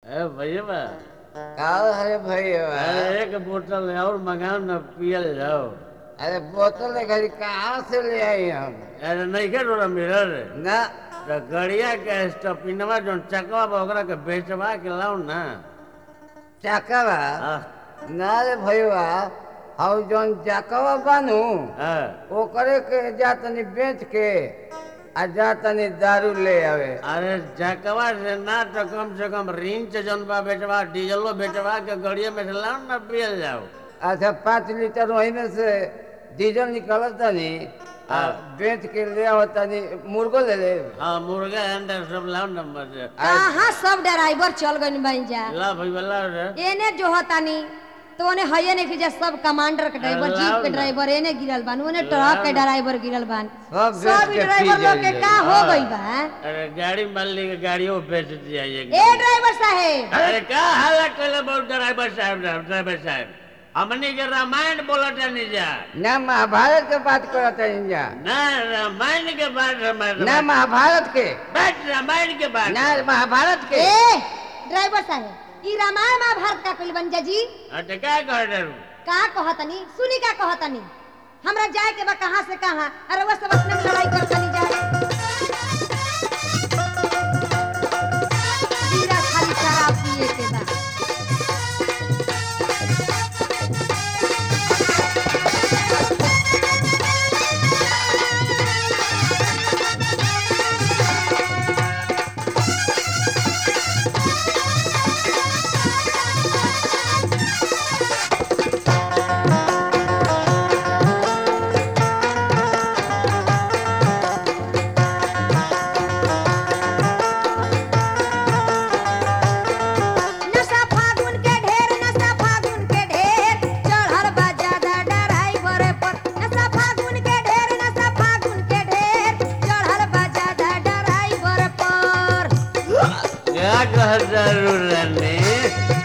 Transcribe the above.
भैया का है भैया? अरे एक बोतल और मंगाओ न पियल जाओ। अरे बोतल घड़ी कहाँ से ले आई हम? अरे नहीं के रोड़ा मिरर ना तो गड़िया के स्टपिनवा जो चकवा बा ओकरा के बेचवा के लाओ ना। चकवा हाँ ना रे भैया, हम जौन चकवा बनू हाँ ओकरे के जा तनी बेच के आ जा तनी दारू ले आवे। अरे चकवा से ना तो कम से कम रिंच जौन बा बेचवा डीजलो बेचवा के गड़िया में से लाओ ना पियल जाओ। अच्छा 5 लीटर वही में से डीजल निकलत तनी आ बेच के ले आओ तनी मुर्गो ले ले। हाँ मुर्गा अंडा सब लाओ ना मजे। कहाँ सब ड्राइवर चल गई बन जा ला भैया ला रे। एने जो होतानी तो ओने हये ने कि सब कमांडर के ड्राइवर लाओ जीप के ना। ड्राइवर एने गिरल बान ओने ट्रक के ड्राइवर गिरल बान सब सब बेच के ड्राइवर पी लोग के जाइए। का हो गई बा। अरे गाड़ी मालिक के गाड़ियों बेच दिया ये। ए ड्राइवर साहेब अरे का हालत करे बहुत ड्राइवर साहब हमने के रामायण बोलत नहीं जा ना महाभारत के बात करत है जा, ना रामायण के बाद ना महाभारत के, बस रामायण के बाद ना महाभारत के। ए ड्राइवर साहेब ई रामायण महाभारत का कइल बन जा जी अरे क्या कह रहे हो? का कहतनी सुनी का कहतनी हमरा जाए के बा कहां से कहां अरे वो सब अपने में लड़ाई करतनी जाए जीरा खाली शराब पिए के बा। नशा फागुन के ढेर नशा फागुन के ढेर चढ़ल बा ज्यादा ड्राइवर पर नशा फागुन के ढेर नशा फागुन के ढेर चढ़ल बा ज्यादा ड्राइवर पर। क्या कह जरूर रहने